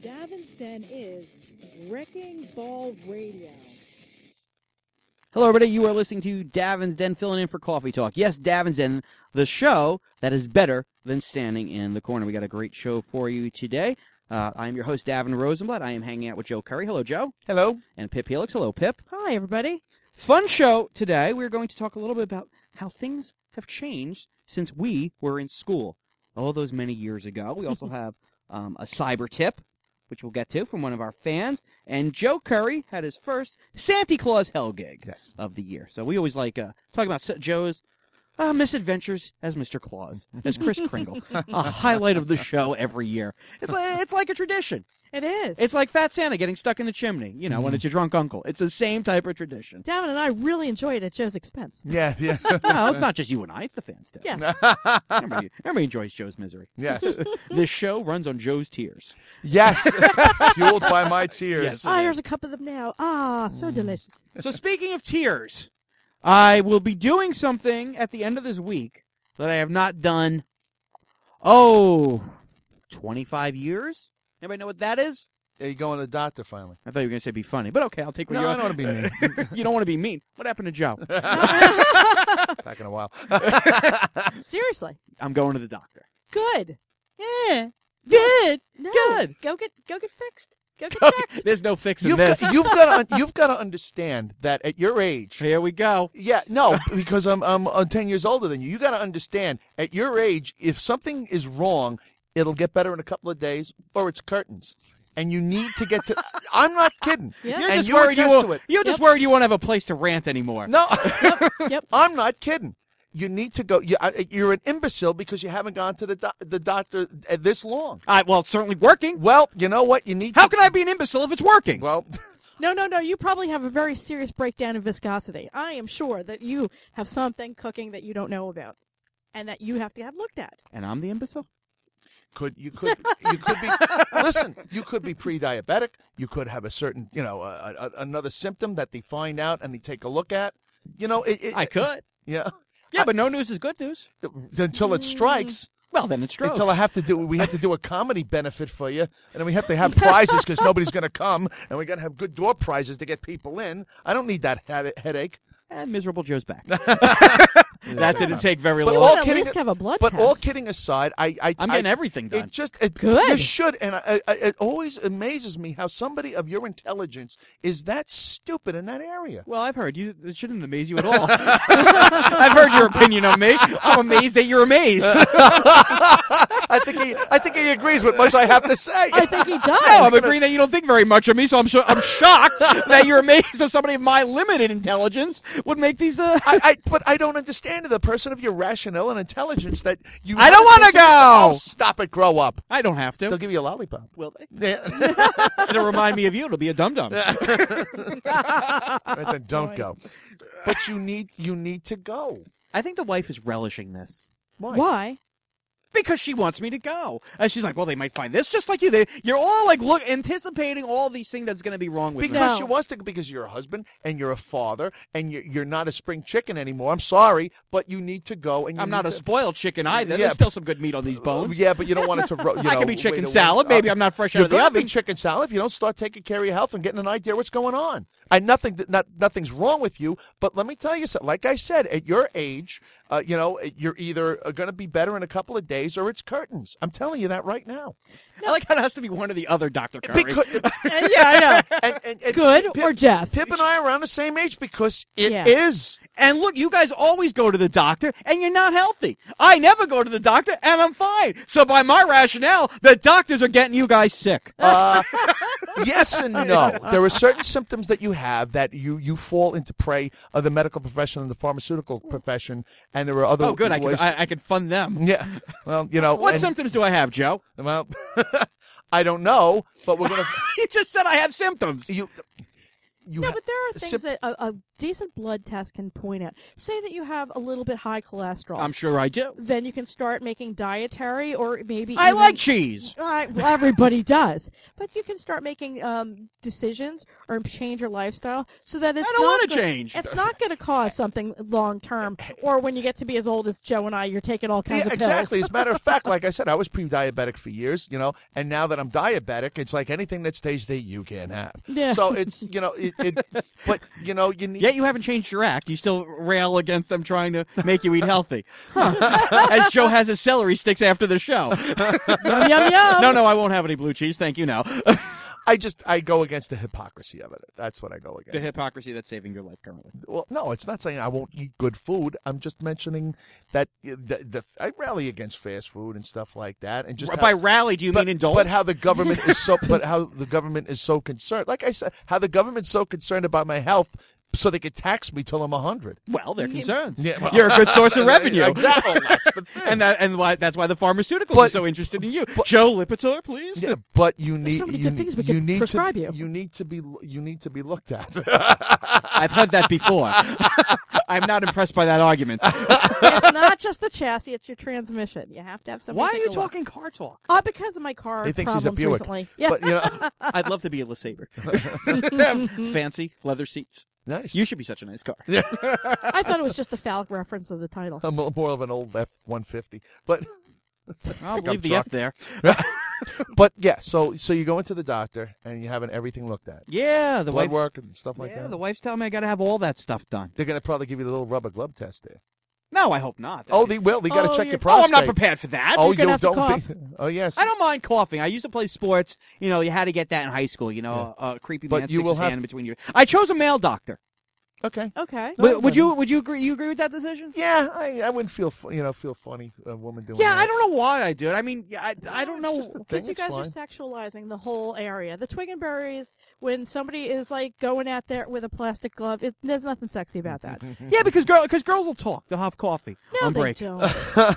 Davin's Den is Wrecking Ball Radio. Hello, everybody. You are listening to Davin's Den, filling in for Coffee Talk. Yes, Davin's Den, the show that is better than standing in the corner. We got a great show for you today. I am your host, Davin Rosenblatt. I am hanging out with Joe Curry. Hello, Joe. Hello. And Pip Helix. Hello, Pip. Hi, everybody. Fun show today. We're going to talk a little bit about how things have changed since we were in school all those many years ago. We also have a cyber tip, which we'll get to, from one of our fans. And Joe Curry had his first Santa Claus Hell gig of the year. So we always like talking about Joe's misadventures as Mr. Claus, as Kris Kringle, a highlight of the show every year. It's like a tradition. It is. It's like Fat Santa getting stuck in the chimney, you know, when it's your drunk uncle. It's the same type of tradition. Davin and I really enjoy it at Joe's expense. Yeah. No, it's not just you and I. It's the fans, too. Yes. Everybody enjoys Joe's misery. Yes. This show runs on Joe's tears. Yes. Fueled by my tears. Yes. Here's a cup of them now. So delicious. So speaking of tears, I will be doing something at the end of this week that I have not done, 25 years? Anybody know what that is? Are you going to the doctor finally? I thought you were going to say be funny, but okay, I'll take what No, you I don't want to be mean. You don't want to be mean. What happened to Joe? Back in a while. Seriously. I'm going to the doctor. Good. Yeah. Good. No. Good. Go get fixed. Go get checked. There's no fixing You've this. got to understand that at your age. Here we go. Yeah, no, because I'm 10 years older than you. You got to understand at your age, if something is wrong, it'll get better in a couple of days, or it's curtains. And you need to get to. I'm not kidding. Yeah. You're And just you worried attest to it. You're just worried you won't have a place to rant anymore. No, Yep. I'm not kidding. You need to go. You're an imbecile because you haven't gone to the doctor this long. Well, it's certainly working. Well, you know what? You need. How can I be an imbecile if it's working? Well, No. You probably have a very serious breakdown in viscosity. I am sure that you have something cooking that you don't know about, and that you have to have looked at. And I'm the imbecile? you could be. Listen, you could be pre-diabetic. You could have a certain, another symptom that they find out and they take a look at. I could. Yeah. Yeah, but no news is good news. Until it strikes. Well, then it's strokes. Until we have to do a comedy benefit for you, and then we have to have prizes because nobody's going to come, and we got to have good door prizes to get people in. I don't need that headache. And miserable Joe's back. That didn't take very But long. all At kidding- least have a blood But test. all kidding aside, I'm getting everything done. Good. You should, and it always amazes me how somebody of your intelligence is that stupid in that area. Well, I've heard you. It shouldn't amaze you at all. I've heard your opinion on me. I'm amazed that you're amazed. I think he agrees with much I have to say. I think he does. No, I'm agreeing that you don't think very much of me, so I'm shocked that you're amazed that somebody of my limited intelligence would make these. But I don't understand the person of your rationale and intelligence that you. I don't wanna go! Oh, stop it! Grow up. I don't have to. They'll give you a lollipop. Will they? Yeah. It'll remind me of you. It'll be a dum-dum. Right, then don't go. But you need to go. I think the wife is relishing this. Why? Because she wants me to go. And she's like, well, they might find this just like you. You're all like, anticipating all these things that's going to be wrong with me. Because No. she wants to, because you're a husband and you're a father and you're not a spring chicken anymore. I'm sorry, but you need to go. And I'm not a spoiled chicken either. Yeah, There's still some good meat on these bones. Yeah, but you don't want it to. I could be chicken salad. Maybe I'm not fresh out of the You're oven. be chicken salad if you don't start taking care of your health and getting an idea what's going on. Nothing's wrong with you, but let me tell you something. Like I said, at your age, you're either going to be better in a couple of days or it's curtains. I'm telling you that right now. I like how it has to be one or the other, Dr. Curry. Because, Yeah, I know. and Good or death. Pip and I are around the same age because it Yeah. is. And look, you guys always go to the doctor, and you're not healthy. I never go to the doctor, and I'm fine. So by my rationale, the doctors are getting you guys sick. Yes and no. There are certain symptoms that you have that you fall into prey of the medical profession and the pharmaceutical profession, and there are other. Oh, good. ways. I can fund them. Yeah. Well, What symptoms do I have, Joe? Well, I don't know, but we're gonna. You just said I have symptoms. No, but there are things that a decent blood test can point out. Say that you have a little bit high cholesterol. I'm sure I do. Then you can start making dietary or maybe I even, like cheese. well, everybody does. But you can start making decisions or change your lifestyle so that it's I don't not want to change. It's not going to cause something long term, or when you get to be as old as Joe and I, you're taking all kinds of pills. Exactly. As a matter of fact, like I said, I was pre-diabetic for years, and now that I'm diabetic, it's like anything that stays there, you can't have. Yeah. So it's, but, you need. Yet you haven't changed your act. You still rail against them trying to make you eat healthy. Huh. As Joe has his celery sticks after the show. Yum, yum, yum. No, I won't have any blue cheese. Thank you, now. I go against the hypocrisy of it. That's what I go against. The hypocrisy that's saving your life currently. Well, no, it's not saying I won't eat good food. I'm just mentioning that I rally against fast food and stuff like that. And just By rally, do you mean indulge? But how the government is so concerned. Like I said, how the government's so concerned about my health, so they could tax me till I'm 100. Well, they're concerns. Yeah, well, You're a good source of revenue. Exactly. That's the thing. That's why the pharmaceuticals are so interested in you. Joe Lipitor, please. Yeah, but you need so many good things we could prescribe you. You need to be looked at. I've heard that before. I'm not impressed by that argument. It's not just the chassis; it's your transmission. You have to have something. Why are you talking car talk? Because of my car He thinks he's a problems Buick. recently. Yeah. But I'd love to be a LeSabre. Fancy leather seats. nice. You should be such a nice car. I thought it was just the phallic reference of the title. I'm more of an old F-150, but I'll Pickup leave the truck. F there. but yeah. So you go into the doctor and you're having everything looked at, Yeah, the blood wife. work and stuff like Yeah, that. the wife's telling me I got to have all that stuff done. They're gonna probably give you the little rubber glove test there. No, I hope not. Oh, they will. They got to check your you're- prostate. I'm not prepared for that. Oh, You're gonna you have to don't cough. be. Oh, yes. I don't mind coughing. I used to play sports. You had to get that in high school. A creepy But man you sticks will his have- hand in between your. I chose a male doctor. Okay. Okay. No, Would you agree? You agree with that decision? Yeah, I wouldn't feel funny a woman doing Yeah, that. I don't know why I do it. I mean, I don't know. It's just a Because thing, you it's guys fine. are sexualizing the whole area. The Twig and Berries, when somebody is like going out there with a plastic glove, there's nothing sexy about that. Yeah, because girls will talk. They'll have coffee No, on they break. don't.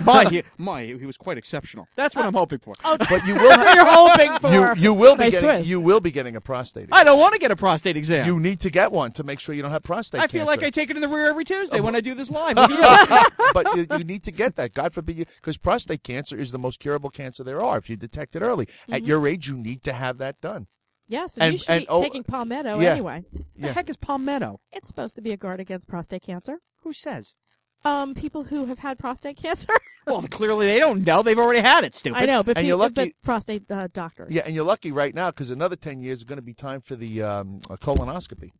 He was quite exceptional. That's what I'm hoping for. Oh, But you will. that's what you're hoping for. You will be Nice getting. twist. You will be getting a prostate. I don't want to get a prostate exam. You need to get one to make sure you don't have prostate I feel cancer. like I take it in the rear every Tuesday when I do this live. But you need to get that. God forbid you, because prostate cancer is the most curable cancer there are. If you detect it early, at your age, you need to have that done. Yes, And- you should and- be oh, taking Palmetto yeah. anyway. The heck is palmetto? It's supposed to be a guard against prostate cancer. Who says? People who have had prostate cancer. Well, clearly they don't know. They've already had it, stupid. I know, but And you're lucky- prostate doctors. Yeah, and you're lucky right now because another 10 years is going to be time for the colonoscopy.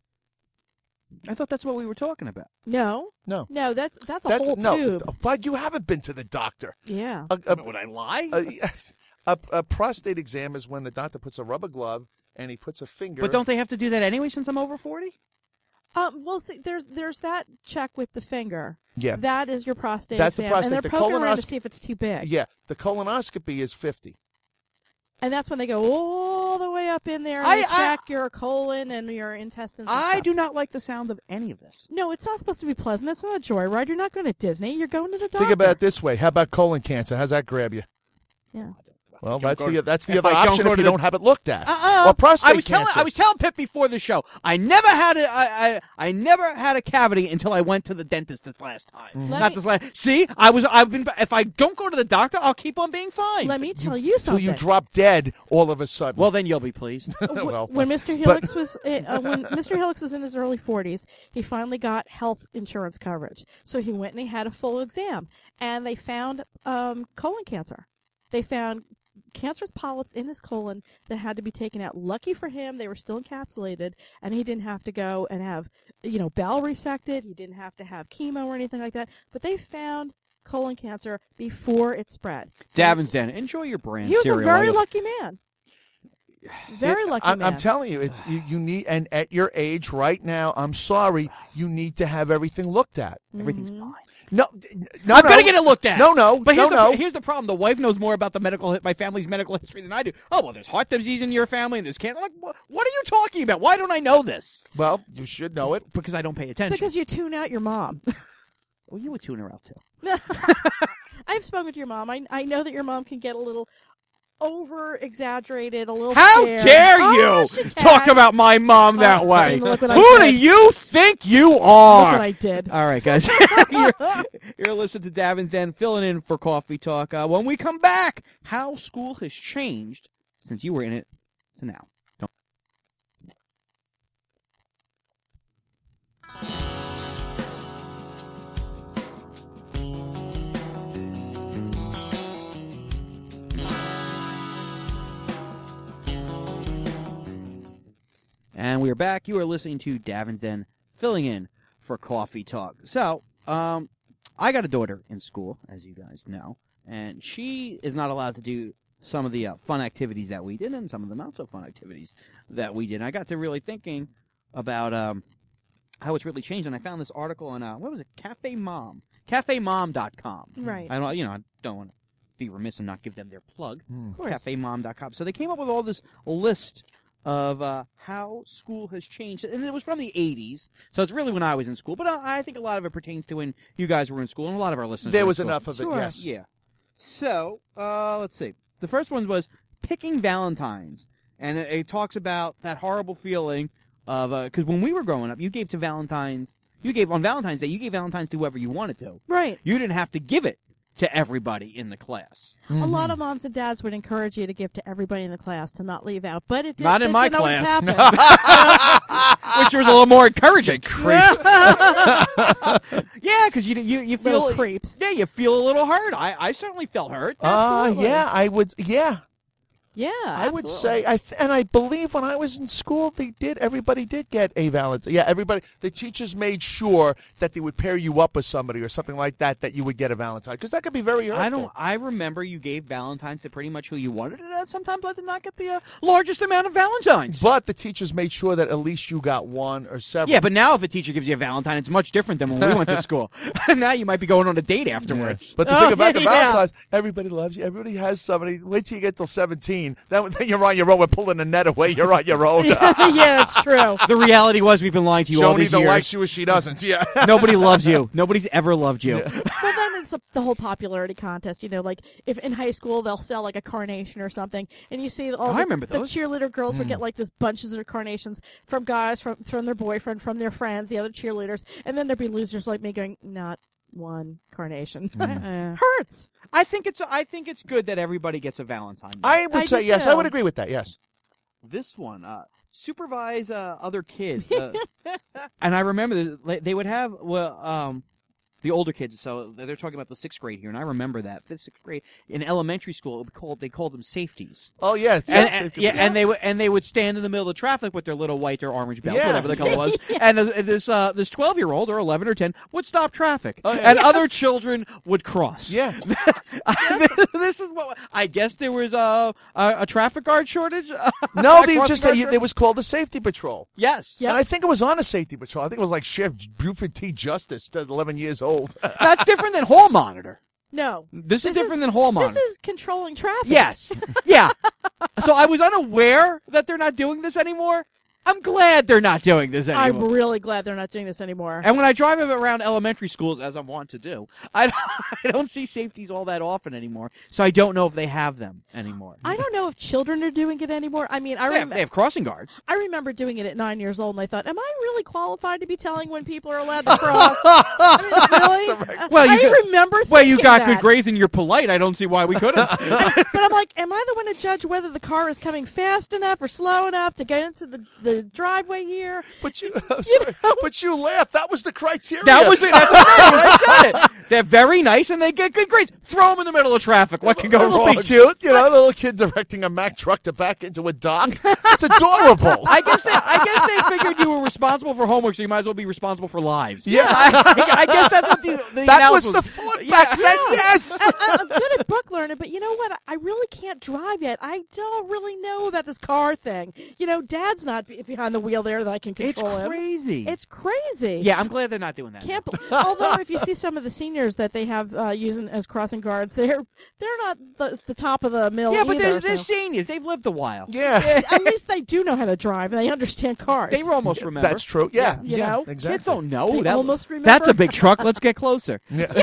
I thought that's what we were talking about. No, No. that's a whole tube. But you haven't been to the doctor. Yeah. Would I lie? A prostate exam is when the doctor puts a rubber glove and he puts a finger. But don't they have to do that anyway since I'm over 40? Well, see, there's that check with the finger. Yeah. That is your prostate That's the exam, prostate. and The they're poking around to colonoscopy- see if it's too big. Yeah, the colonoscopy is 50. And that's when they go all the way up in there and they check your colon and your intestines. And I stuff. do not like the sound of any of this. No, it's not supposed to be pleasant. It's not a joyride. You're not going to Disney. You're going to the doctor. Think about it this way. How about colon cancer? How's that grab you? Yeah. Well, Don't that's go the to- that's the if other I don't option go if to you the- don't have it looked at. Or prostate cancer. I was telling Pip before the show. I never had I never had a cavity until I went to the dentist this last time. Mm-hmm. Let Not me- this last. See, I've been. If I don't go to the doctor, I'll keep on being fine. Let me tell you Till something. you drop dead all of a sudden. Well, then you'll be pleased. Well, when Mr. Helix was when Mr. Helix was in his early 40s, he finally got health insurance coverage. So he went and he had a full exam, and they found colon cancer. They found cancerous polyps in his colon that had to be taken out. Lucky for him, they were still encapsulated, and he didn't have to go and have bowel resected. He didn't have to have chemo or anything like that. But they found colon cancer before it spread. So Davin's Den. Enjoy your brand he was a cereal. very lucky man. Very lucky man. I'm telling you, it's you need, and at your age right now, I'm sorry, you need to have everything looked at. Everything's fine. No, I'm gonna get it looked at. No, But no. here's the problem. The wife knows more about my family's medical history than I do. Oh well, there's heart disease in your family, and there's cancer. Like, what are you talking about? Why don't I know this? Well, you should know it. Because I don't pay attention. Because you tune out your mom. Well, you would tune her out too. I've spoken to your mom. I know that your mom can get a little over-exaggerated, a little How scared. dare Oh, you she can. talk about my mom that way? look what I Who do did. you think you Look are? what I did. All right, guys. you're listening to Davin's Den, filling in for Coffee Talk. When we come back, how school has changed since you were in it to now. Don't. And we are back. You are listening to Davin's Den, filling in for Coffee Talk. So, I got a daughter in school, as you guys know, and she is not allowed to do some of the fun activities that we did and some of the not-so-fun activities that we did. And I got to really thinking about how it's really changed, and I found this article on, what was it, Cafe Mom, cafemom.com. Right. I don't want to be remiss and not give them their plug, Of course. cafemom.com. So they came up with all this list of how school has changed, and it was from the 80s, so it's really when I was in school, but I think a lot of it pertains to when you guys were in school, and a lot of our listeners There were in was school. enough of Sure. it, yes. Yeah. So, let's see. The first one was picking Valentines, and it talks about that horrible feeling of, because when we were growing up, you gave Valentine's Day, you gave Valentines to whoever you wanted to. Right. You didn't have to give it to everybody in the class. A lot of moms and dads would encourage you to give to everybody in the class to not leave out, but it did, Not in it my didn't always class. happen. Which was a little more encouraging. Creeps. Yeah, because you feel Little creeps. Yeah, you feel a little hurt. I certainly felt hurt. Absolutely. Yeah, I would. Yeah, Yeah, I would absolutely. say, and I believe when I was in school, everybody did get a Valentine. Yeah, everybody, the teachers made sure that they would pair you up with somebody or something like that you would get a Valentine, because that could be very hurtful. I remember you gave Valentines to pretty much who you wanted, and sometimes I did not get the largest amount of Valentines. But the teachers made sure that at least you got one or several. Yeah, but now if a teacher gives you a Valentine, it's much different than when we went to school. Now you might be going on a date afterwards. But the Oh, thing about the yeah. Valentines, everybody loves you. Everybody has somebody. Wait till you get till 17. Then you're on your own. We're pulling the net away. You're on your own. yeah, that's true. The reality was we've been lying to you all Joni these either years. likes you or she doesn't. Yeah. Nobody loves you. Nobody's ever loved you. Well, then it's the whole popularity contest. You know, like if in high school they'll sell like a carnation or something, and you see all I remember the those. cheerleader girls would get like this bunches of carnations from guys, from their boyfriend, from their friends, the other cheerleaders, and then there'd be losers like me going, not one carnation. Hurts. I think it's good that everybody gets a Valentine. I would I say do yes. too. I would agree with that. Yes. This one, supervise other kids. And I remember they would have the older kids. So they're talking about the 6th grade here, and I remember that 5th, 6th grade in elementary school. They called them safeties. Oh yes. And they would stand in the middle of the traffic with their little white or orange belt, Yeah. whatever the color was. And this 12-year-old or 11 or 10 would stop traffic, Oh, yeah. and Yes. other children would cross. Yeah. This is what I guess there was a traffic guard shortage. No, A they crossing just guard it shortage? was called the safety patrol. Yes. Yep. And I think it was on a safety patrol. I think it was like Sheriff Buford T. Justice, 11 years old. That's different than hall monitor. No. This is different than hall monitor. This is controlling traffic. Yes. Yeah. So I was unaware that they're not doing this anymore. I'm glad they're not doing this I'm anymore. really glad they're not doing this anymore. And when I drive around elementary schools, as I'm wont to do, I don't see safeties all that often anymore. So I don't know if they have them anymore. I don't know if children are doing it anymore. I mean, They have crossing guards. I remember doing it at 9 years old, and I thought, am I really qualified to be telling when people are allowed to cross? I mean, really? Well, you remember Well, you thinking got that. good grades and you're polite. I don't see why we couldn't. But I'm like, am I the one to judge whether the car is coming fast enough or slow enough to get into the driveway here? But but you laughed. That was the criteria. That's I said it. They're very nice and they get good grades. Throw them in the middle of traffic. What can go It'll wrong? be cute, you know. Little kid directing a Mack truck to back into a dock. It's adorable. I guess they figured you were responsible for homework, so you might as well be responsible for lives. Yeah. I guess that's what the that was analysis the thought Yeah. back then. Yes. I'm good at book learning, but you know what? I really can't drive yet. I don't really know about this car thing. You know, Dad's not behind the wheel there that I can It's control him. crazy. It's crazy. Yeah, I'm glad they're not doing that. Can't. Although, if you see some of the seniors that they have using as crossing guards, they're not the top of the mill. Yeah, but either, they're so. seniors. They've lived a while. Yeah. At least they do know how to drive and they understand cars. They almost remember. That's true. Yeah. You know? exactly. Kids don't know. They That- almost remember. That's a big truck. Let's get closer. Yeah. Yeah,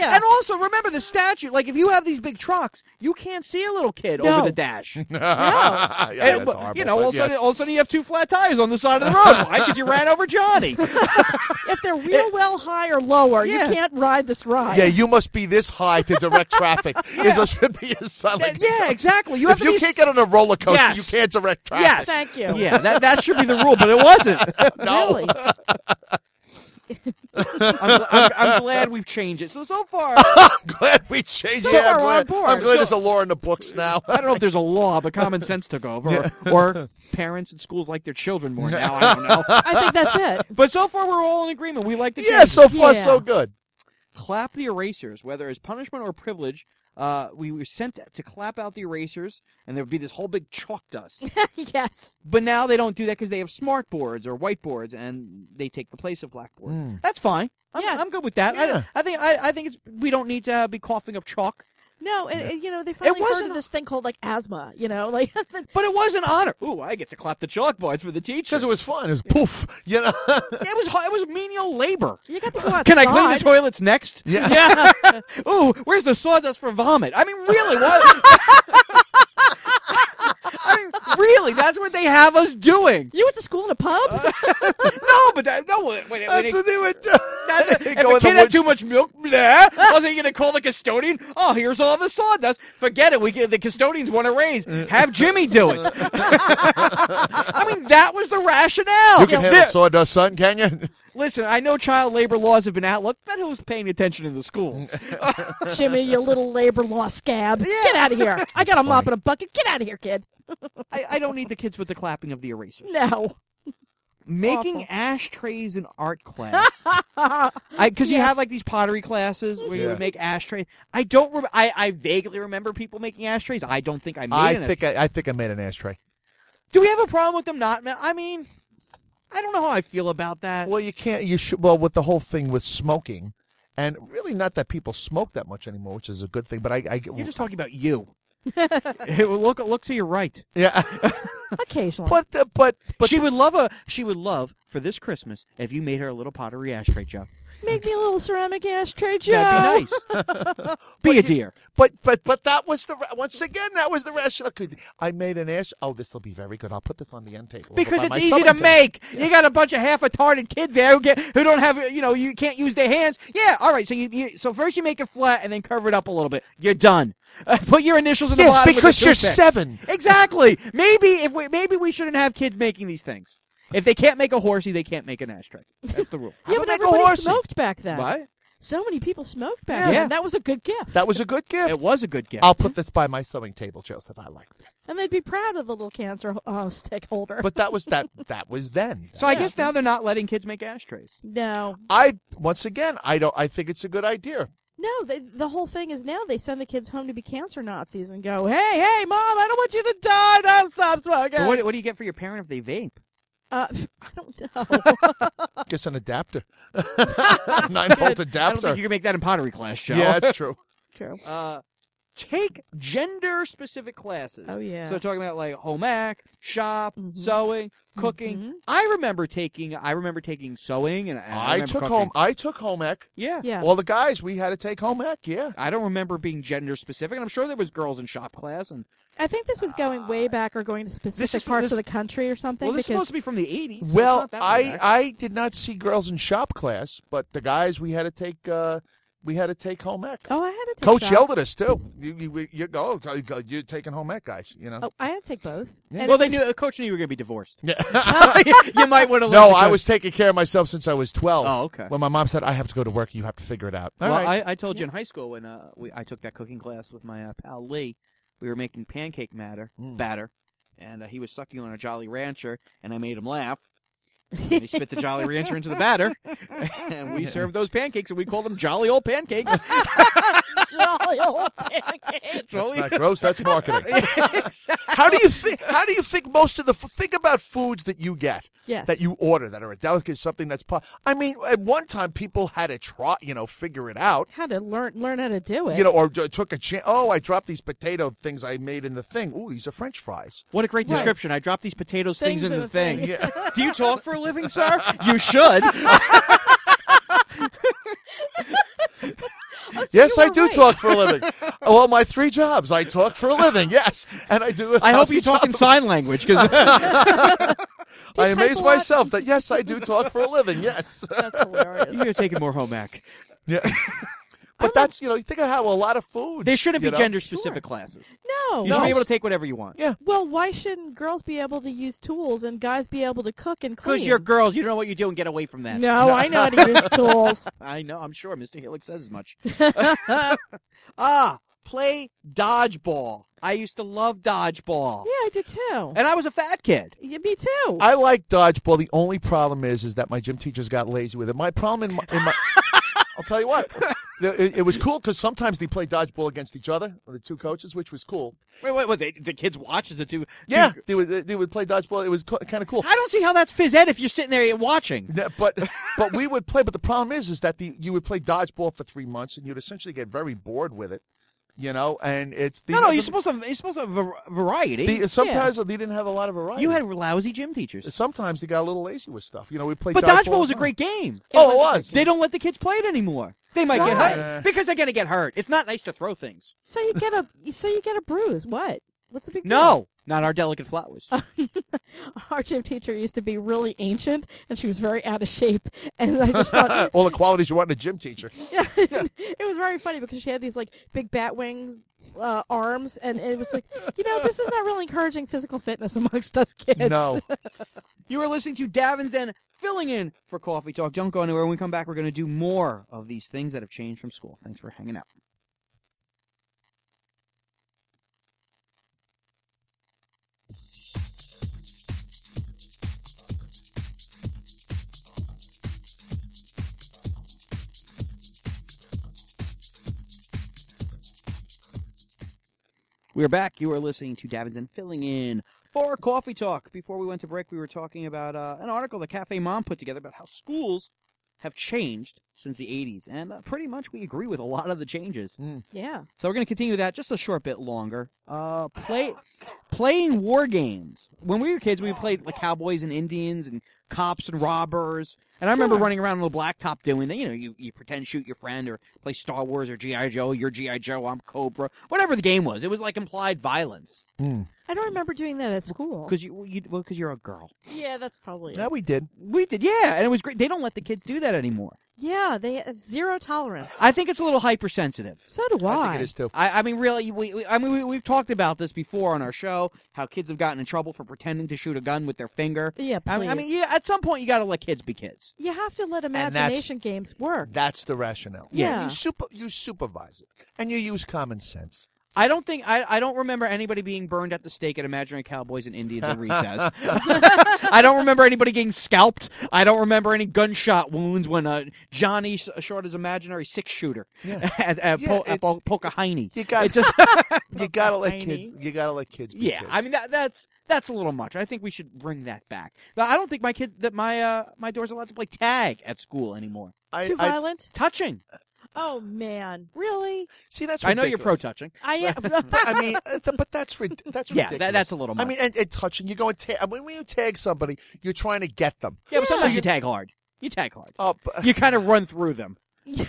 Yeah. And also, remember the statute. Like, if you have these big trucks, you can't see a little kid No. over the dash. Yeah, And, that's horrible, you know, all of, but yes. all of a sudden you have 2 flat tires on the side of the road. Why? Because you ran over Johnny. If they're real well high or lower, Yeah. you can't ride this ride. Yeah, you must be this high to direct traffic. There should be a sign like Yeah, exactly. You have if to you be... can't get on a roller coaster, Yes. you can't direct traffic. Yes. Thank you. Yeah, that should be the rule, but it wasn't. No. Really? I'm glad we've changed it. So far, I'm glad we changed So it. far, I'm we're glad, on board. I'm glad there's a law in the books now. I don't know if there's a law, but common sense took over. Or parents in schools like their children more now. I don't know. I think that's it. But so far, we're all in agreement. We like the Yeah, changes. so far Yeah. so good. Clap the erasers, whether as punishment or privilege. We were sent to clap out the erasers, and there would be this whole big chalk dust. Yes. But now they don't do that because they have smart boards or whiteboards, and they take the place of blackboard. That's fine. Yeah. I'm good with that. Yeah. I think it's we don't need to be coughing up chalk. No, and you know, they finally heard wasn't- of this thing called like asthma, you know, like But it was an honor. Ooh, I get to clap the chalkboards for the teacher. Because it was fun. It was poof. You know? It was menial labor. you got to go outside. Can I clean the toilets next? Yeah. Yeah. Ooh, where's the sawdust for vomit? I mean, really, what? I mean, really, that's what they have us doing. You went to school in a pub? No, but wait, That's what they would do. if Go a in the kid had woods. too much milk, blah, was he going to call the custodian? Oh, here's all the sawdust. Forget it. The custodians want to raise. Have Jimmy do it. I mean, that was the rationale. You can handle sawdust, son, can you? Listen, I know child labor laws have been outlawed, but who's paying attention in the schools? Jimmy, you little labor law scab. Get out of here. I got a mop and a bucket. Get out of here, kid. I don't need the kids with the clapping of the erasers. No. Making Awful. ashtrays in art class. Because you Yes. have like these pottery classes where you Yeah. would make ashtrays. I don't. I vaguely remember people making ashtrays. I don't think I made it. I think I made an ashtray. Do we have a problem with them not? I mean, I don't know how I feel about that. Well, you can't. You should. Well, with the whole thing with smoking, and really not that people smoke that much anymore, which is a good thing. But I You're just talking about you. Look to your right. yeah. Occasionally. but She would love for this Christmas if you made her a little pottery ashtray, Joe. Make me a little ceramic ashtray, Joe. That'd be nice. Be a dear. But that was once again that was the rationale. I made an ash. Oh, this will be very good. I'll put this on the end table Because by it's my easy sewing to table. make. You got a bunch of half-retarded kids there who don't have, you can't use their hands. Yeah, all right. So so first you make it flat and then cover it up a little bit. You're done. Put your initials in the Yeah, bottom. with because a you're toothpick. 7. Exactly. Maybe we shouldn't have kids making these things. If they can't make a horsey, they can't make an ashtray. That's the rule. Yeah, about but make a everybody horsey? smoked back then. What? So many people smoked back Yeah. then. That was a good gift. That was a good gift. It was a good gift. I'll put this by my sewing table, Joseph. I like this. And they'd be proud of the little cancer stick holder. But that was then. So I guess now they're not letting kids make ashtrays. no. Once again, I think it's a good idea. No, the whole thing is now they send the kids home to be cancer Nazis and go, hey, Mom, I don't want you to die. Don't stop smoking. So what do you get for your parent if they vape? I don't know. Guess an adapter. 9-volt I don't think adapter. you can make that in pottery class, Joe. Yeah, that's true. True. Take gender-specific classes. Oh, yeah. So talking about like home ec, shop, Mhm. sewing, cooking. Mhm. I remember taking sewing, and I remember cooking. I took home ec. Yeah. Yeah. All the guys, we had to take home ec. Yeah. I don't remember being gender-specific, and I'm sure there was girls in shop class. And I think this is going way back or going to specific parts of the country or something. well, this is because supposed to be from the 80s. so it's Well, not that way back. I did not see girls in shop class, but the guys we had to take home ec. Oh, I had to take Coach shop. yelled at us too. You're taking home ec, guys. You know. Oh, I had to take both. Yeah. And Well, it was- a coach knew you were going to be divorced. Yeah. You might want to. No, I was taking care of myself since I was 12. Oh, okay. When my mom said I have to go to work, you have to figure it out. All Well, right. I told you in high school when I took that cooking class with my pal Lee, we were making pancake batter, and he was sucking on a Jolly Rancher, and I made him laugh. And he spit the Jolly Rancher into the batter, and we served those pancakes, and we called them Jolly Old Pancakes. Jolly old pancakes. So That's not gross. That's marketing. How do you think most of think about foods that you get, Yes. that you order, that are a delicacy, something that's I mean, at one time people had to try, figure it out, Had to learn how to do it. or took a chance. Oh, I dropped these potato things I made in the thing. Ooh, these are French fries. What a great Right. description. I dropped these potatoes things in the thing. Yeah. Do you talk for a living, sir? You should. I Yes, you I were do right. talk for a living. Well, my 3 jobs, I talk for a living. Yes, and I do. I hope you talk in sign language because I type amaze a lot? myself that yes, I do talk for a living. Yes. That's hilarious. you're taking more home ec. Yeah. But that's, you think of how a lot of foods. There shouldn't be you know? gender-specific classes. No. You should be able to take whatever you want. Yeah. Well, why shouldn't girls be able to use tools and guys be able to cook and clean? Because you're girls, you don't know what you're doing. Get away from that. No, I know how to use tools. I know. I'm sure Mr. Helix said as much. Play dodgeball. I used to love dodgeball. Yeah, I did too. And I was a fat kid. Yeah, me too. I like dodgeball. The only problem is that my gym teachers got lazy with it. My problem in my I'll tell you what. It was cool because sometimes they played dodgeball against each other, the 2 coaches, which was cool. Wait. The kids watch as the two. Yeah, they would play dodgeball. It was kind of cool. I don't see how that's phys ed if you're sitting there watching. Yeah, but we would play. But the problem is that you would play dodgeball for 3 months, and you'd essentially get very bored with it. And it's No, you're supposed to have a variety. Sometimes they didn't have a lot of variety. You had lousy gym teachers. Sometimes they got a little lazy with stuff. We played. But dodgeball was a great game. Oh, it was. They don't let the kids play it anymore. They might get Right. hurt because they're going to get hurt. It's not nice to throw things. So you get a bruise. What? What's the big deal? No, not our delicate flowers. Our gym teacher used to be really ancient, and she was very out of shape. And I just thought, all the qualities you want in a gym teacher. yeah, it was very funny because she had these like big bat wing arms, and it was like, this is not really encouraging physical fitness amongst us kids. No. You are listening to Davin's Den filling in for Coffee Talk. Don't go anywhere. When we come back, we're going to do more of these things that have changed from school. Thanks for hanging out. We're back. You are listening to Davin's Den filling in for Coffee Talk. Before we went to break, we were talking about an article that Cafe Mom put together about how schools have changed since the 80s. And pretty much we agree with a lot of the changes. Yeah. So we're going to continue that just a short bit longer. Playing war games. When we were kids, we played like cowboys and Indians and cops and robbers. And I remember running around on the blacktop doing that. You pretend to shoot your friend or play Star Wars or G.I. Joe. You're G.I. Joe, I'm Cobra. Whatever the game was. It was like implied violence. I don't remember doing that at school. Because you're a girl. Yeah, that's probably it. Yeah, we did. We did, yeah. And it was great. They don't let the kids do that anymore. Yeah, they have zero tolerance. I think it's a little hypersensitive. So do I. I think it is too. I mean, really, we've talked about this before on our show, how kids have gotten in trouble for pretending to shoot a gun with their finger. Yeah, please. I mean, yeah, at some point you got to let kids be kids. You have to let that's- imagination games work. That's the rationale. Yeah. You supervise it, and you use common sense. I don't remember anybody being burned at the stake at Imaginary Cowboys and Indians at recess. I don't remember anybody getting scalped. I don't remember any gunshot wounds when Johnny shot his imaginary 6-shooter at Pocahontas. You got just you gotta let Tiny. kids. You gotta let kids. Be yeah. kids. I mean that's a little much. I think we should bring that back. But I don't think my daughter's allowed to play tag at school anymore. Too violent? Touching. Oh, man. Really? See, that's I know you're pro ridiculous. touching. I am. I mean, but that's ridiculous. Yeah, that's a little much. I mean, and touching. You go and tag. When you tag somebody, you're trying to get them. Yeah, but sometimes you tag hard. You tag hard. Oh, You kind of run through them.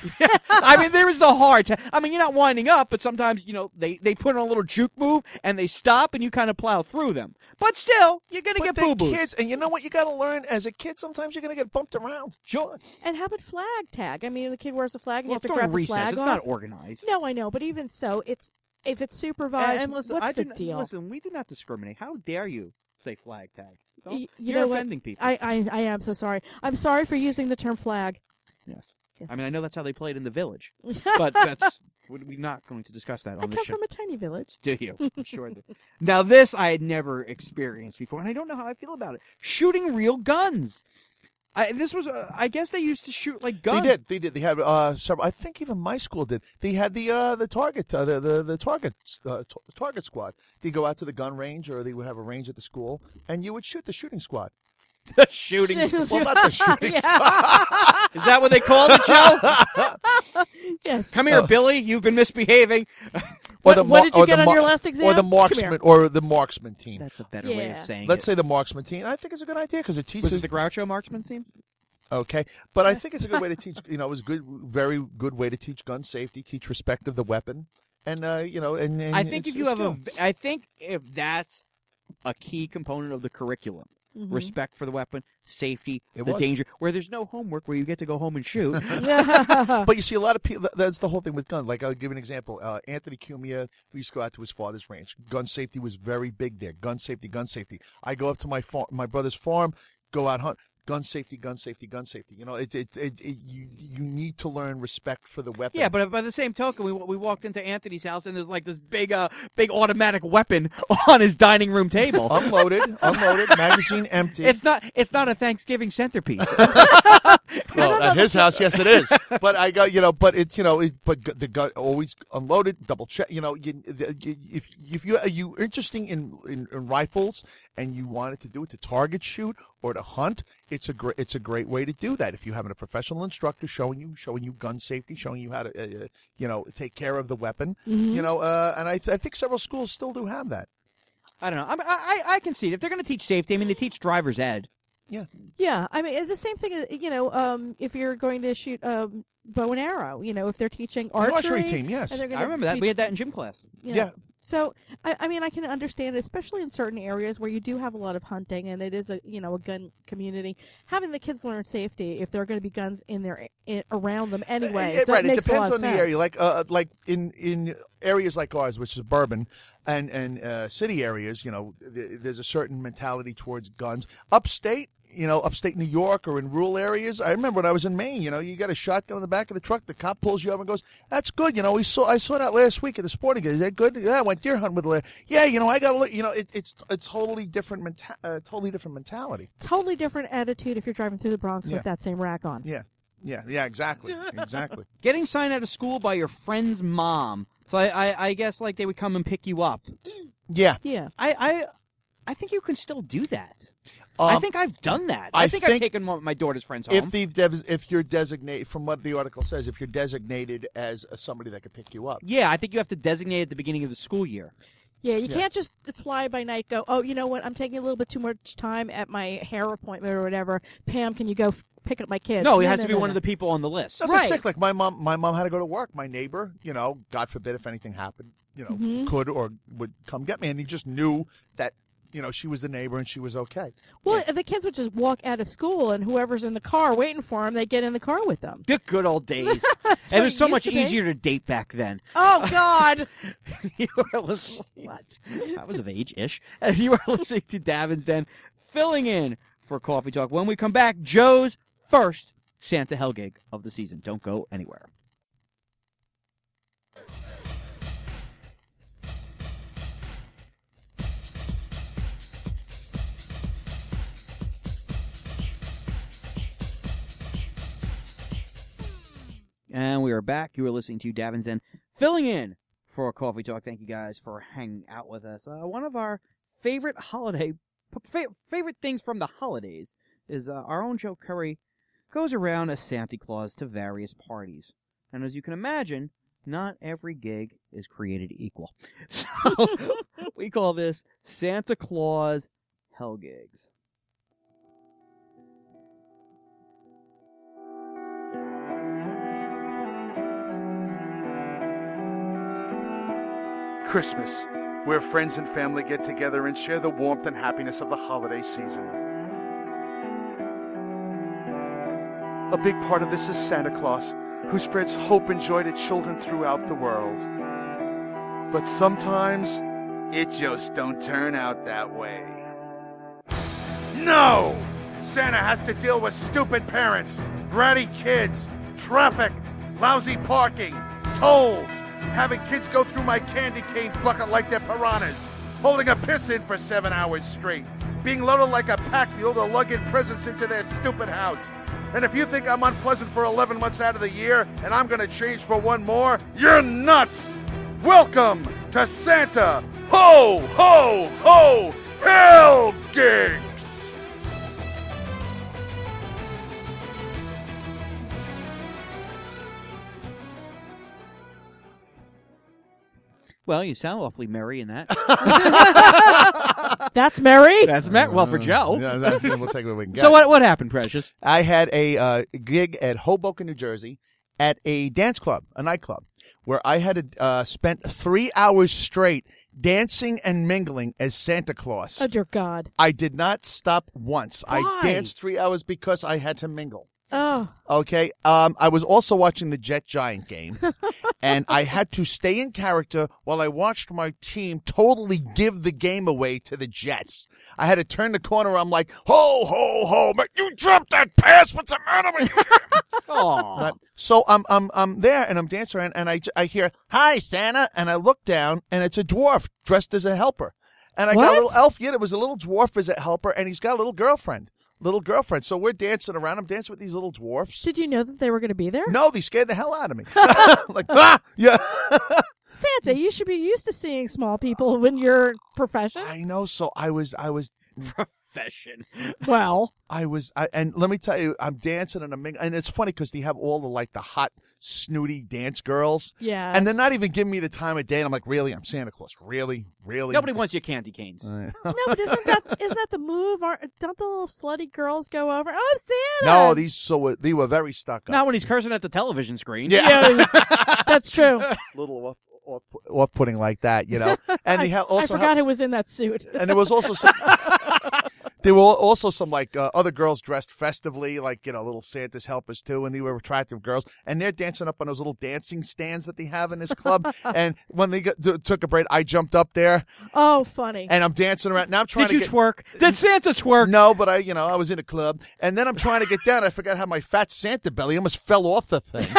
I mean, there is the hard. I mean, you're not winding up, but sometimes they put in a little juke move and they stop, and you kind of plow through them. But still, you're gonna get they're boo boos. kids, and you know what? You got to learn as a kid. Sometimes you're gonna get bumped around. Sure. And how about flag tag? I mean, the kid wears a flag and Well, you have to it's during grab the recess. flag It's off. not organized. No, I know, but even so, if it's supervised, And listen, what's the deal? Listen, we do not discriminate. How dare you say flag tag? You You're know what? offending people. I am so sorry. I'm sorry for using the term flag. Yes. Yes. I mean, I know that's how they played in the village, but we're not going to discuss that I on this come show. from a tiny village. Do you? I'm sure. Now, this I had never experienced before, and I don't know how I feel about it. Shooting real guns. I guess they used to shoot like guns. They did. They had several. I think even my school did. They had the target target squad. They go out to the gun range, or they would have a range at the school, and you would shoot the shooting squad. The shooting. Well, not the shooting Yeah. squad. Is that what they call it, Joe? Yes. Come here, Billy. You've been misbehaving. What did you get on your last exam? Or the Come marksman, here. or the marksman team. That's a better way Yeah. of saying Let's it. say the marksman team. I think it's a good idea because it Was teaches. it the Groucho marksman team? Okay, but I think it's a good way to teach. It was good, very good way to teach gun safety, teach respect of the weapon, and and I think it's if you have skill. I think if that's a key component of the curriculum, respect for the weapon, safety, It the was. danger, where there's no homework, where you get to go home and shoot. But you see, a lot of people. That's the whole thing with guns. Like I'll give you an example. Anthony Cumia, we used to go out to his father's ranch. Gun safety was very big there. Gun safety, gun safety. I go up to my brother's farm, go out hunt. Gun safety, gun safety, gun safety. You need to learn respect for the weapon. Yeah, but by the same token, we walked into Anthony's house and there's like this big automatic weapon on his dining room table. unloaded, magazine empty. It's not a Thanksgiving centerpiece. Well, at his house, yes, it is. But I got, but it's, but the gun always unloaded, double check. If you're interested in rifles and you wanted to do it to target shoot or to hunt, it's a great way to do that. If you have a professional instructor showing you gun safety, showing you how to, take care of the weapon, and I think several schools still do have that. I don't know. I can see it. If they're going to teach safety, I mean, they teach driver's ed. Yeah. Yeah, I mean, it's the same thing. If you're going to shoot bow and arrow, if they're teaching archery team, yes. and they're I gonna remember that. teach- We had that in gym class. Yeah. So, I mean, I can understand it, especially in certain areas where you do have a lot of hunting and it is a gun community. Having the kids learn safety if there are going to be guns around them anyway. Right. It makes a lot depends of on the area. sense. Like in areas like ours, which is suburban and city areas, there's a certain mentality towards guns. Upstate New York or in rural areas. I remember when I was in Maine, you got a shotgun in the back of the truck. The cop pulls you over and goes, "That's good." I saw that last week at the sporting goods. Is that good? Yeah, I went deer hunting with the. Yeah, I got to. It's totally different mentality. Totally different attitude if you're driving through the Bronx Yeah. with that same rack on. Yeah, exactly. Getting signed out of school by your friend's mom. So I guess like they would come and pick you up. Yeah. Yeah. I think you can still do that. I think I've done that. I think I've taken one of my daughter's friends home. If you're designated, from what the article says, if you're designated as somebody that could pick you up. Yeah, I think you have to designate at the beginning of the school year. Yeah, you can't just fly by night, go, oh, you know what, I'm taking a little bit too much time at my hair appointment or whatever. Pam, can you go pick up my kids? No, it has to be one of the people on the list. No, Right. they're sick. Like my mom had to go to work. My neighbor, God forbid if anything happened, could or would come get me. And he just knew that, she was the neighbor and she was okay. Well, the kids would just walk out of school, and whoever's in the car waiting for them, they get in the car with them. The good old days. That's It what was so used much to be. easier to date back then. Oh, God. You were listening. What? I was of age-ish. You were listening to Davin's Den, filling in for Coffee Talk. When we come back, Joe's first Santa Hell gig of the season. Don't go anywhere. And we are back. You are listening to Davin's Den, filling in for Coffee Talk. Thank you guys for hanging out with us. One of our favorite favorite things from the holidays is our own Joe Curry goes around as Santa Claus to various parties. And as you can imagine, not every gig is created equal. So we call this Santa Claus Hell Gigs. Christmas, where friends and family get together and share the warmth and happiness of the holiday season. A big part of this is Santa Claus, who spreads hope and joy to children throughout the world. But sometimes, it just don't turn out that way. No! Santa has to deal with stupid parents, bratty kids, traffic, lousy parking, tolls, having kids go through my candy cane bucket like they're piranhas, holding a piss in for 7 hours straight, being loaded like a pack mule to lug in presents into their stupid house. And if you think I'm unpleasant for 11 months out of the year and I'm going to change for one more, you're nuts! Welcome to Santa Ho, Ho, Ho, Hell Gigs! Well, you sound awfully merry in that. That's Mary. That's well for Joe. Yeah, we'll take what we can get. So what happened, Precious? I had a gig at Hoboken, New Jersey, at a dance club, a nightclub, where I had spent 3 hours straight dancing and mingling as Santa Claus. Oh, dear God. I did not stop once. Why? I danced 3 hours because I had to mingle. Oh. Okay. I was also watching the Jet Giant game, and I had to stay in character while I watched my team totally give the game away to the Jets. I had to turn the corner. I'm like, ho, ho, ho, man, you dropped that pass. What's the matter with you? Oh, So I'm there and I'm dancing around and I hear, "Hi, Santa," and I look down and it's a dwarf dressed as a helper, and I got a little elf. Yeah, it was a little dwarf as a helper, and he's got a little girlfriend. So we're dancing around. I'm dancing with these little dwarfs. Did you know that they were going to be there? No, they scared the hell out of me. Like, yeah. Santa, you should be used to seeing small people in your profession. I know. So I was, profession. Well, and let me tell you, I'm dancing and it's funny because they have all the hot, snooty dance girls. yeah. And they're not even giving me the time of day. And I'm like, really? I'm Santa Claus. Really? Nobody wants your candy canes. No, but isn't that the move? Don't the little slutty girls go over? Oh, Santa! No, they were very stuck up. Not when he's cursing at the television screen. Yeah. That's true. Little off-putting like that, you know. And they I forgot who was in that suit. and there was also some. There were also some other girls dressed festively, little Santa's helpers too, and they were attractive girls, and they're dancing up on those little dancing stands that they have in this club. And when they took a break, I jumped up there. Oh, funny! And I'm dancing around. Now I'm trying Did to you twerk? Did Santa twerk? No, but I was in a club, and then I'm trying to get down. I forgot how my fat Santa belly almost fell off the thing.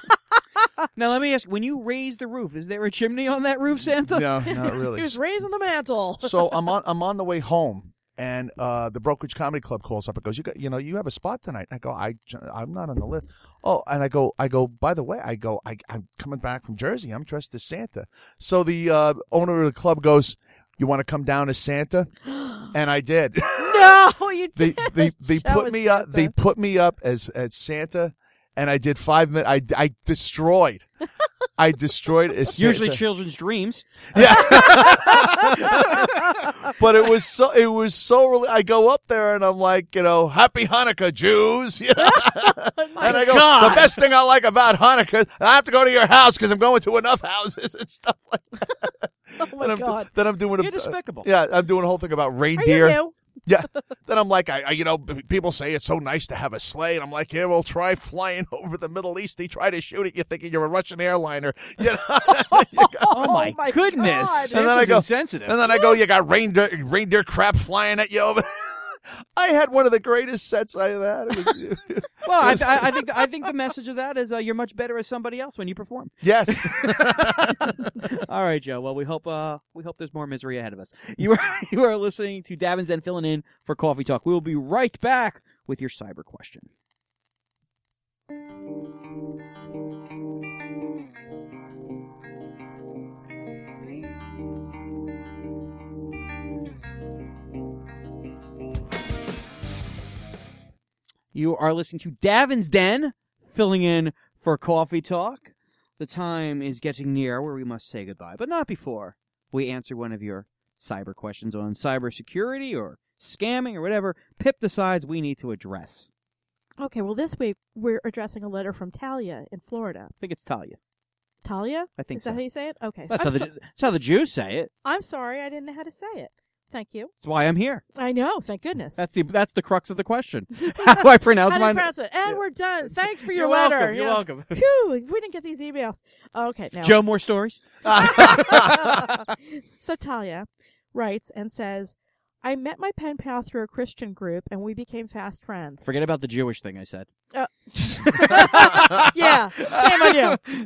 Now let me ask: when you raise the roof, is there a chimney on that roof, Santa? No, not really. He was raising the mantle. So I'm on the way home. And the Brokerage Comedy Club calls up and goes, you have a spot tonight. And I go, I'm not on the list. Oh, and I go, by the way, I'm coming back from Jersey. I'm dressed as Santa. So the owner of the club goes, "You want to come down as Santa?" And I did. No, you did. They put me up. They put me up as Santa, and I did 5 minutes. I destroyed. I destroyed as Santa. Usually children's dreams. Yeah. But it was so I go up there and I'm like, Happy Hanukkah, Jews. And I go, God. The best thing I like about Hanukkah, I have to go to your house because I'm going to enough houses and stuff like that. Oh my God. Then I'm doing You're despicable. Yeah, I'm doing a whole thing about Are reindeer. you new? Yeah. Then I'm like, people say it's so nice to have a sleigh, and I'm like, yeah, well, try flying over the Middle East. They try to shoot at you thinking you're a Russian airliner. Oh my goodness! God. And then I go, insensitive. And then I go, you got reindeer crap flying at you over. I had one of the greatest sets I have had. It was, Well, I think the message of that is you're much better as somebody else when you perform. yes. All right, Joe. Well, we hope there's more misery ahead of us. You are listening to Davin's Den filling in for Coffee Talk. We will be right back with your cyber question. You are listening to Davin's Den, filling in for Coffee Talk. The time is getting near where we must say goodbye, but not before we answer one of your cyber questions on cybersecurity or scamming or whatever Pip decides we need to address. Okay, well, this week we're addressing a letter from Talia in Florida. I think it's Talia. Talia? I think Is so. that how you say it? Okay. That's I'm, that's how the Jews say it. I'm sorry, I didn't know how to say it. Thank you. That's why I'm here. I know, thank goodness. That's the crux of the question. How do I pronounce How do you my pronounce it? And we're done. Thanks for You're your letter. welcome. You're Yeah. welcome. Phew, we didn't get these emails. Okay, now. Joe, more stories? So Talia writes and says, I met my pen pal through a Christian group, and we became fast friends. Forget about the Jewish thing I said. Yeah, shame on you.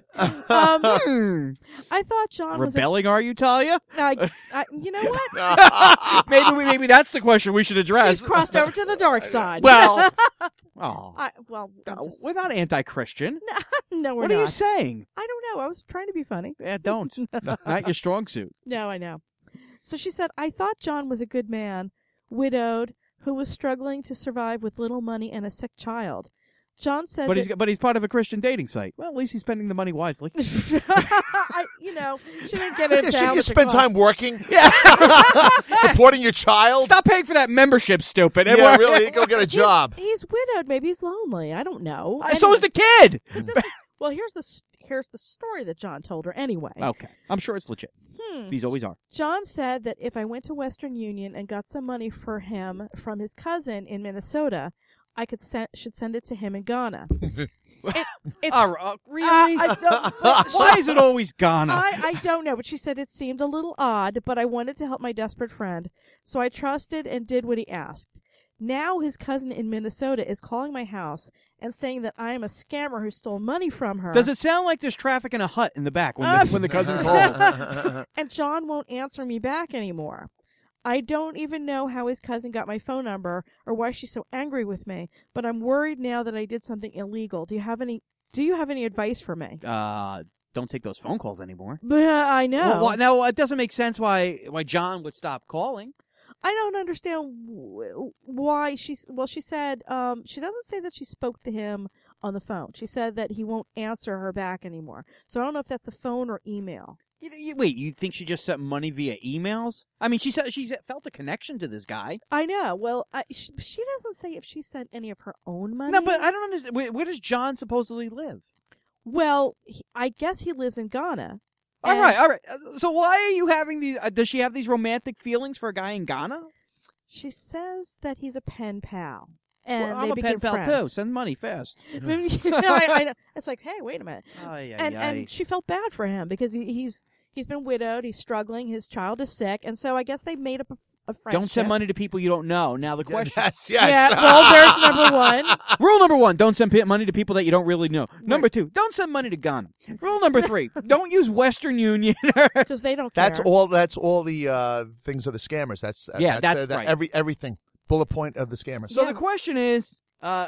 I thought John was Rebelling, are you, Talia? you know what? maybe that's the question we should address. She's crossed over to the dark side. Well, we're not anti-Christian. No, we're What not. are you saying? I don't know. I was trying to be funny. Yeah, don't. Not your strong suit. No, I know. So she said, I thought John was a good man, widowed, who was struggling to survive with little money and a sick child. John said But he's part of a Christian dating site. Well, at least he's spending the money wisely. she didn't get into Yeah, how you much it spend cost. time working, Yeah. supporting your child. Stop paying for that membership, stupid. Yeah, really. Go get a job. He's widowed. Maybe he's lonely. I don't know. So is the kid. Well, here's the story that John told her anyway. Okay. I'm sure it's legit. These always are. John said that if I went to Western Union and got some money for him from his cousin in Minnesota, I should send it to him in Ghana. Really? Why is it always Ghana? I don't know, but she said it seemed a little odd, but I wanted to help my desperate friend, so I trusted and did what he asked. Now his cousin in Minnesota is calling my house and saying that I am a scammer who stole money from her. Does it sound like there's traffic in a hut in the back when the cousin calls? And John won't answer me back anymore. I don't even know how his cousin got my phone number or why she's so angry with me, but I'm worried now that I did something illegal. Do you have any advice for me? Don't take those phone calls anymore. I know. Well, now it doesn't make sense why John would stop calling. I don't understand why she said she doesn't say that she spoke to him on the phone. She said that he won't answer her back anymore. So I don't know if that's the phone or email. Wait, you think she just sent money via emails? I mean, she said she felt a connection to this guy. I know. Well, she doesn't say if she sent any of her own money. No, but I don't understand. Where does John supposedly live? Well, I guess he lives in Ghana. All right. So why are you having these? Does she have these romantic feelings for a guy in Ghana? She says that he's a pen pal. And I'm a pen pal too. Send money fast. I know. It's like, hey, wait a minute. And she felt bad for him because he's been widowed. He's struggling. His child is sick, and so I guess they made up a friendship. Don't send money to people you don't know. Now the question. Yes. Yeah. Well, there's number one. Rule number 1: don't send money to people that you don't really know. Number 2: don't send money to Ghana. Rule number 3: don't use Western Union because they don't care. That's all the things of the scammers. That's right. Everything. Bullet point of the scammers. So the question is,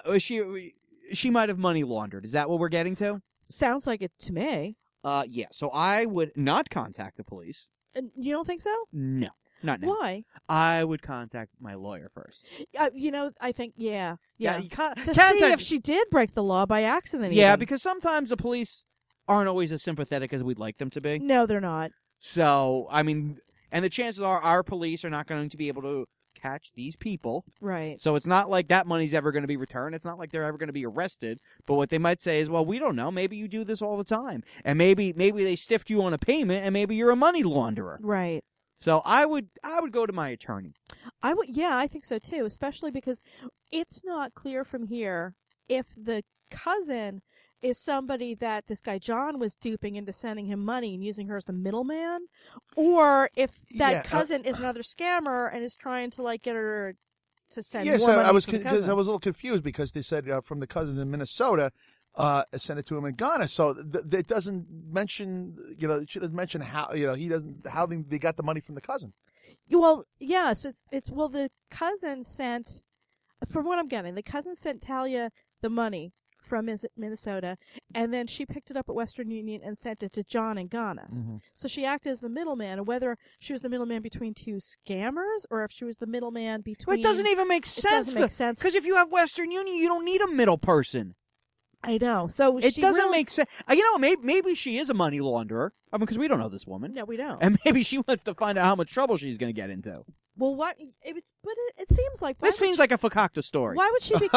she might have money laundered. Is that what we're getting to? Sounds like it to me. Yeah. So I would not contact the police. You don't think so? No, not now. Why? I would contact my lawyer first. I think, yeah. To see if she did break the law by accident. Yeah, even. because sometimes the police aren't always as sympathetic as we'd like them to be. No, they're not. So, I mean, and the chances are our police are not going to be able to catch these people. Right. So it's not like that money's ever going to be returned. It's not like they're ever going to be arrested. But what they might say is, well, we don't know. Maybe you do this all the time. And maybe they stiffed you on a payment, and maybe you're a money launderer. Right. So I would go to my attorney. I think so too, especially because it's not clear from here if the cousin is somebody that this guy John was duping into sending him money and using her as the middleman, or if that cousin is another scammer and is trying to get her to send more money I was to the cousin. I was a little confused because they said from the cousin in Minnesota, sent it to him in Ghana. So it doesn't mention, she doesn't mention how, how they got the money from the cousin. Well, yeah, so it's the cousin sent, from what I'm getting, the cousin sent Talia the money from Minnesota, and then she picked it up at Western Union and sent it to John in Ghana. Mm-hmm. So she acted as the middleman, and whether she was the middleman between two scammers or if she was the middleman between... It doesn't even make sense. It doesn't make sense. Because if you have Western Union, you don't need a middle person. I know. So it doesn't make sense. Maybe she is a money launderer. I mean, because we don't know this woman. No, we don't. And maybe she wants to find out how much trouble she's going to get into. Well, what? It seems like this seems like a Fakakta story. Why would she be?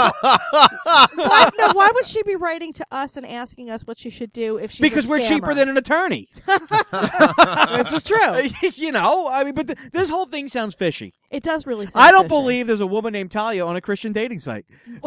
Why would she be writing to us and asking us what she should do if she's because a we're scammer? cheaper than an attorney. This is true. But this whole thing sounds fishy. It does really. Sound I don't fishy. believe there's a woman named Talia on a Christian dating site.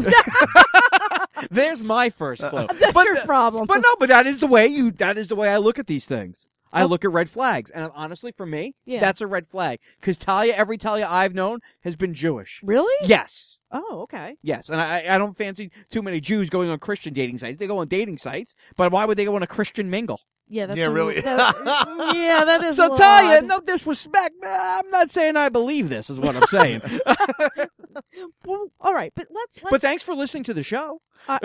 There's my first clue. That's your problem. But that is the way I look at these things. I look at red flags, and honestly, for me, that's a red flag. Because every Talia I've known has been Jewish. Really? Yes. Oh, okay. Yes, and I don't fancy too many Jews going on Christian dating sites. They go on dating sites, but why would they go on a Christian mingle? Yeah, that's really. That is. So Talia, no disrespect. I'm not saying I believe this. Is what I'm saying. Well, all right, but let's. But thanks for listening to the show.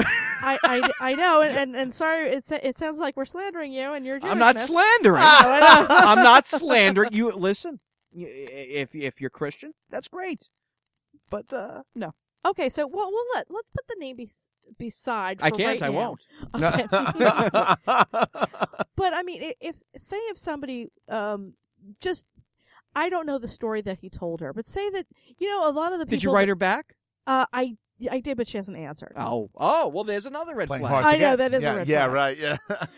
I know, and sorry, it sounds like we're slandering you, and you're Jewishness. I'm not slandering. I know. I'm not slandering you. Listen, if you're Christian, that's great. But no. Okay, so let's put the name beside. For I can't. right I now. won't. Okay. But I mean, if somebody just, I don't know the story that he told her, but say that a lot of the people. Did you write her back? I did, but she hasn't answered. Oh, well, there's another red Playing flag. hard to I know, get. that is a red Yeah, flag. right. Yeah.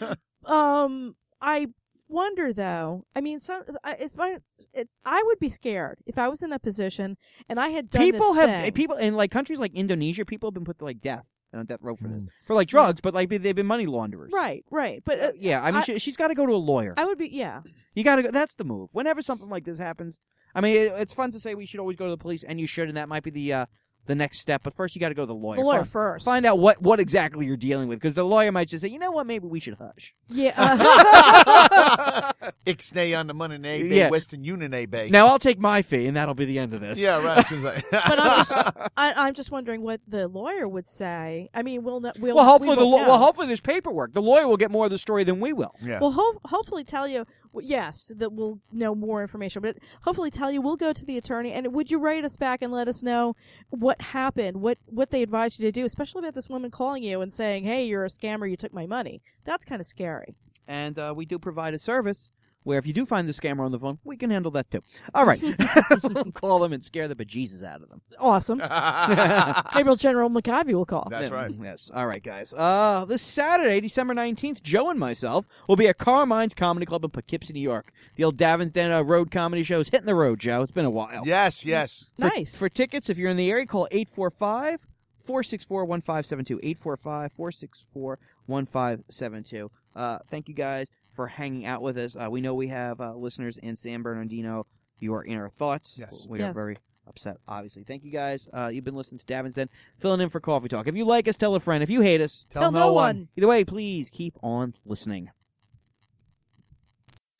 I wonder though. I mean, I would be scared if I was in that position and I had done People this have thing. people in like countries like Indonesia. People have been put to like death on death row for this, for like drugs, but like they've been money launderers. Right, but Yeah, I mean, she's got to go to a lawyer. I would be, yeah. You got to go. That's the move. Whenever something like this happens, I mean, it's fun to say we should always go to the police, and you should, and that might be the next step. But first, you got to go to the lawyer. The lawyer first. Find out what exactly you're dealing with, because the lawyer might just say, you know what, maybe we should hush. Yeah. Ixnay on the money, nay, Yeah. Western Union, bay. Now I'll take my fee, and that'll be the end of this. Yeah, right. But I'm just wondering what the lawyer would say. I mean, Well, hopefully we won't know. hopefully there's paperwork. The lawyer will get more of the story than we will. Yeah. Well, hopefully tell you, yes, that we'll know more information, but hopefully tell you we'll go to the attorney, and would you write us back and let us know what happened, what they advised you to do, especially about this woman calling you and saying, hey, you're a scammer, you took my money. That's kind of scary. And we do provide a service where if you do find the scammer on the phone, we can handle that too. All right. Call them and scare the bejesus out of them. Awesome. Gabriel General McIvy will call. That's right. Yes. All right, guys. This Saturday, December 19th, Joe and myself will be at Carmine's Comedy Club in Poughkeepsie, New York. The old Davins Den Road comedy show is hitting the road, Joe. It's been a while. Yes, yes. Nice. For tickets, if you're in the area, call 845-464-1572. 845-464-1572. Thank you guys for hanging out with us. We know we have listeners in San Bernardino. You are in our thoughts. Yes. We are Yes. very upset, obviously. Thank you guys. You've been listening to Davins Den, filling in for Coffee Talk. If you like us, tell a friend. If you hate us, Tell no one. either way, please keep on listening.